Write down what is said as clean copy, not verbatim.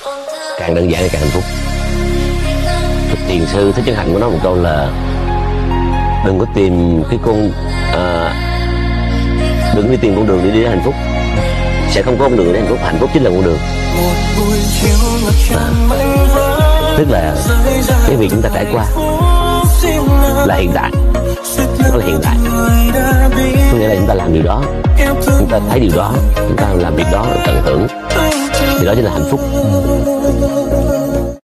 càng đơn giản thì càng hạnh phúc. Thiền sư Thích Chân Hạnh có nói một câu là đừng có tìm cái con đừng đi tìm con đường để đi đến hạnh phúc, sẽ không có con đường để hạnh phúc. Hạnh phúc chính là con đường. Tức là cái việc chúng ta trải qua là hiện tại, nó là hiện tại, có nghĩa là chúng ta làm điều đó, chúng ta thấy điều đó, chúng ta làm việc đó tận hưởng thì đó chính là hạnh phúc.